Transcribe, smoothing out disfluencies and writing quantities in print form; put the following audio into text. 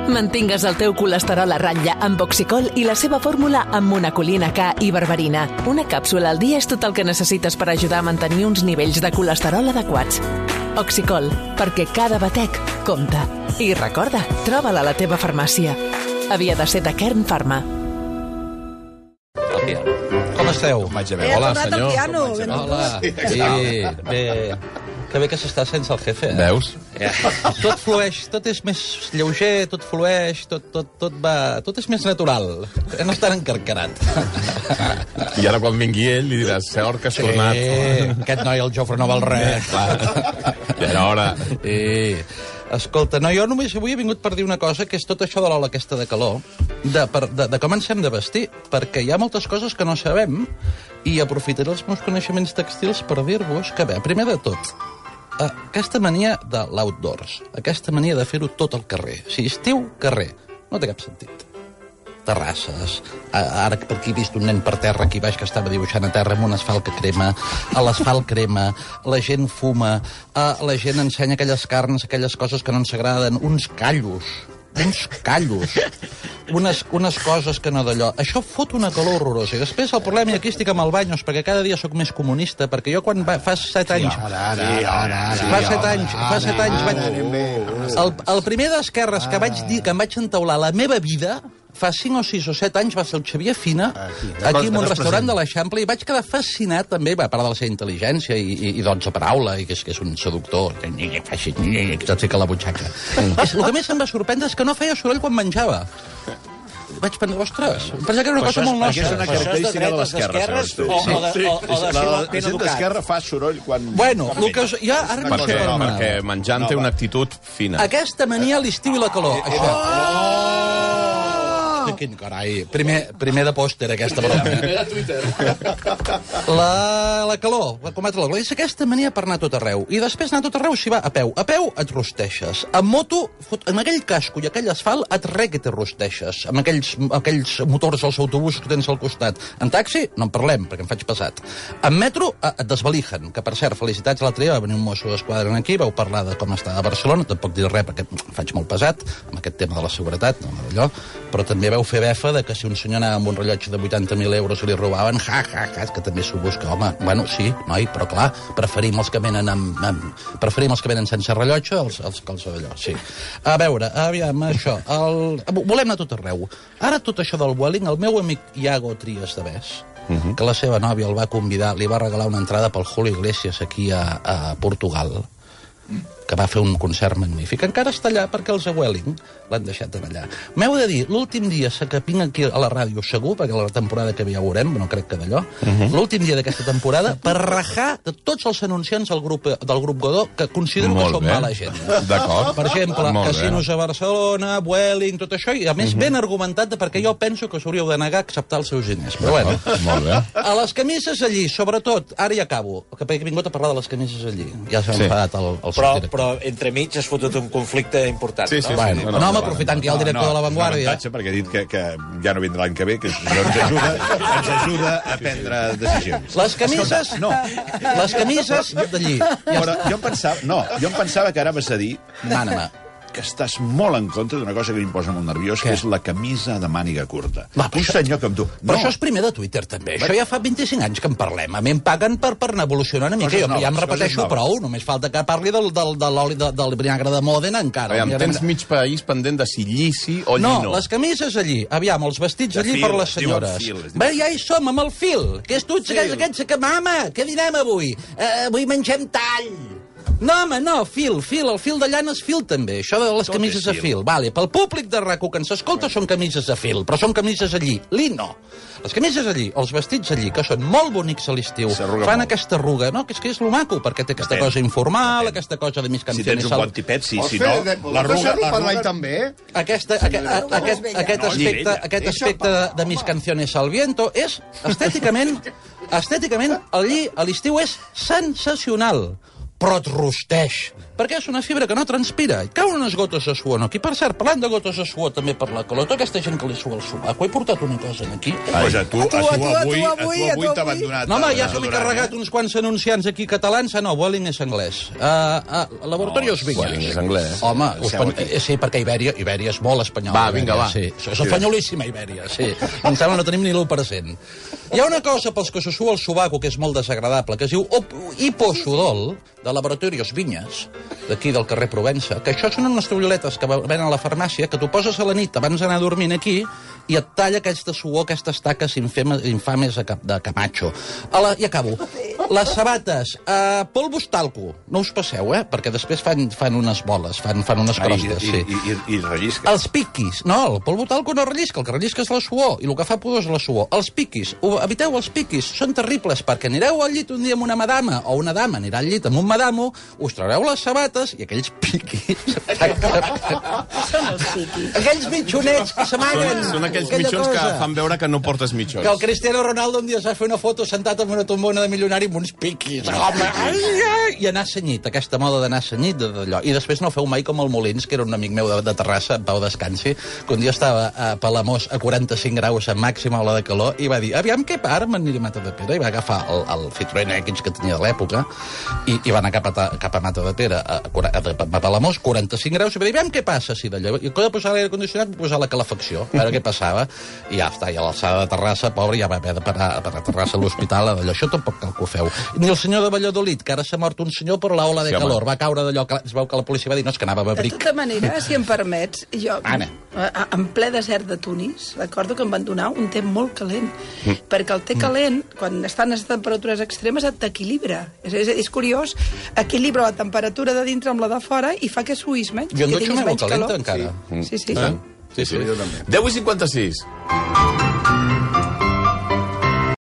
Mantingues el teu colesterol a ratlla amb Oxicol i la seva fórmula amb monacolina K i berberina. Una càpsula al dia és tot el que necessites per ajudar a mantenir uns nivells de colesterol adequats. Oxicol, perquè cada batec compta. I recorda, troba-la a la teva farmàcia. Havia de ser de Kern Pharma. Com esteu? Hola, senyor. Hola. Sí, bé. Que bé que s'està sense el jefe, eh? Veus? Tot flueix, tot és més lleuger, tot flueix, tot va... Tot és més natural. No és tan encarcarat. I ara quan vingui ell li diràs, sort que has tornat. Aquest noi, el Jofre, no val res. Ja era hora. Escolta, no, jo només avui he vingut per dir una cosa, que és tot això de l'ola aquesta de calor, de com ens hem de vestir, perquè hi ha moltes coses que no sabem, i aprofitaré els meus coneixements textils per dir-vos que, bé, primer de tot, aquesta mania de l'outdoors, aquesta mania de fer-ho tot al carrer. Si estiu, carrer, no té cap sentit. Terrasses, ara per aquí he vist un nen per terra aquí baix que estava dibuixant a terra amb un asfalt que crema, a l'asfalt crema, la gent fuma, la gent ensenya aquelles carns, aquelles coses que no ens agraden, uns callos, unes coses que no d'allò. Això fot una calor horrorosa. I després el problema, i aquí estic amb el Banyos, perquè cada dia sóc més comunista, perquè jo quan fa 7 anys... Fa 7 anys vaig... El primer d'esquerres que vaig dir que em vaig entaular la meva vida... Fa 5 o 6 o 7 anys va ser el Xavier Fina, aquí en un restaurant de l'Eixample, i vaig quedar fascinat també, a part de la seva intel·ligència i dots de paraula, i que és un seductor, que et fica la butxaca. El que més em va sorprendre és que no feia soroll quan menjava. Vaig pensar, ostres, em pensava que era una cosa molt nostra. És una característica de l'esquerra, La gent d'esquerra fa soroll quan... Bueno, el que ja... Perquè menjant té una actitud fina. Aquesta mania a l'estiu i la calor. Quin carai. Primer de pòster, aquesta broma. Primer de Twitter. La calor, la combatre la calor. És aquesta mania per anar a tot arreu. I després anar a tot arreu s'hi va a peu. A peu et rosteixes. En moto, amb aquell casco i aquell asfalt, et que te rosteixes. Amb aquells motors als autobusos que tens al costat. En taxi, no en parlem, perquè em faig pesat. En metro, et desvalijen. Que, per cert, felicitats, l'altre dia va venir un mosso d'esquadra aquí, vau parlar de com està a Barcelona, tampoc dir res, perquè em faig molt pesat, amb aquest tema de la seguretat, no d'allò, però també veu fer befa de que si un senyor anava amb un rellotge de 80.000 euros i li robaven, és que també s'ho busca, home. Bueno, sí, noi, però clar, preferim els que venen sense rellotge els que els d'allò, sí. A veure, aviam, això, volem anar a tot arreu. Ara tot això del Vueling, el meu amic Iago Trias de Bes, que la seva nòvia el va convidar, li va regalar una entrada pel Julio Iglesias aquí a Portugal, que va fer un concert magnífic. Encara està allà perquè els Vueling l'han deixat allà. M'heu de dir, l'últim dia que vinc aquí a la ràdio segur, perquè la temporada que ja veurem, no crec que d'allò, l'últim dia d'aquesta temporada, per rajar de tots els anunciants del grup Godó, que considero que són mala gent. D'acord. Per exemple, casinos a Barcelona, Vueling, tot això, i a més ben argumentat perquè jo penso que s'hauríeu de negar a acceptar els seus diners. Però bueno, a les camises allí, sobretot, ara ja acabo, perquè he vingut a parlar de les camises allí. Ja s'ha enfadat el subdirector. Però entremig has fotut un conflicte important. Sí. No, aprofitant que hi ha el director de La Vanguardia. Perquè ha dit que ja no vindrà l'any que ve, que ens ajuda a prendre decisions. Les camises... No. Les camises d'allí. Jo em pensava que ara vas a dir... Mana, que estàs molt en contra d'una cosa que em posa molt nerviós, que és la camisa de màniga curta. Un senyor com tu... Però això és primer de Twitter, també. Això ja fa 25 anys que en parlem. A mi em paguen per anar evolucionant una mica. Jo ja em repeteixo prou. Només falta que parli de l'oli del vinagre de Mòdena, encara. Tens mig país pendent de si llici o llino. No, les camises allí. Aviam, els vestits allí per les senyores. Bé, ja hi som, amb el fil. Que és tu, aquests que... Mama, què dinem avui? Avui mengem tall. No, home, no, el fil de llana és fil també, això de les camises a fil. Vale, pel públic de RAC1 que ens escolta són camises a fil, però són camises allí. Lino. Les camises allí, els vestits allí, que són molt bonics a l'estiu, fan aquesta arruga, no? Que és lo maco, perquè té aquesta cosa informal, aquesta cosa de mis canciones... Si tens un bon tipet, sí, si no... L'arruga també. Aquest aspecte de mis canciones al viento és estèticament allí a l'estiu és sensacional. però et rosteix. Perquè és una fibra que no transpira. I cauen unes gotes de suor aquí. Per cert, parlant de gotes de suor també per la calor, tota aquesta gent que li sua el sobaco, he portat una cosa aquí. Vaja, tu avui t'ha abandonat. No, home, ja que m'he carregat uns quants anunciants aquí catalans, no, Vueling és anglès. Laboratorios Vinyes. Vueling és anglès. Home, sí, perquè Ibèria és molt espanyol. Va, vinga, va. Sí, és espanyolíssima, Ibèria, sí. Em sembla que no tenim ni l'1%. Hi ha una cosa pels que se sua el sobaco que és molt desagradable, que es diu hiposudol, de Laboratorios Vinyes, d'aquí del carrer Provença, que això són unes tovalloletes que venen a la farmàcia, que tu poses a la nit abans d'anar dormint aquí i et talla aquesta suor, aquestes taques infames de Camacho. I acabo. Les sabates, polvos talco, no us passeu, perquè després fan unes boles, fan unes crostes, sí. I rellisca. Els piquis, no, el polvo talco no rellisca, el que rellisca és la suor, i el que fa pudor és la suor. Els piquis, eviteu els piquis, són terribles, perquè anireu al llit un dia amb una madama, o una dama anirà al llit amb un madamo, us traureu les sabates i aquells piquis... Són els piquis. Aquells mitjonets que s'amaguen. Són aquells mitjons que fan veure que no portes mitjons. Que el Cristiano Ronaldo un dia es va fer una foto sentat en una tombona de milionari amb uns piquis. I anar senyit, aquesta moda d'anar senyit d'allò. I després no feu mai com el Molins, que era un amic meu de Terrassa, en Pau Descansi, que un dia estava a Palamós a 45 graus a màxima ola de calor i va dir, aviam què par, m'aniré a Matadepera, i va agafar el Citroën X que tenia de l'època i va anar cap a Matadepera a Palamós, 45 graus, i va dir, aviam què passa si d'allò, i quan va posar l'aire condicionat va posar la calefacció, a veure què passava, i ja està, i a l'alçada de Terrassa, pobre, ja va haver de parar a Terrassa a l'hospital, d'allò, això tampoc cal que ho feu. Ni el senyor de Valladolid, que ara s'ha mort un senyor per l'ola de calor, va caure d'allò, es veu que la policia va dir, no, és que anava a Babric. De tota manera, si em permets, jo, en ple desert de Tunis, recordo que em van donar un té molt calent, perquè el té calent, quan estan a temperatures extremes, et t'equilibra. És curiós, equilibra la temperatura de dintre amb la de fora i fa que suïs menys. Jo em dutxo molt calenta, encara. Sí. Sí, jo també. 10:56.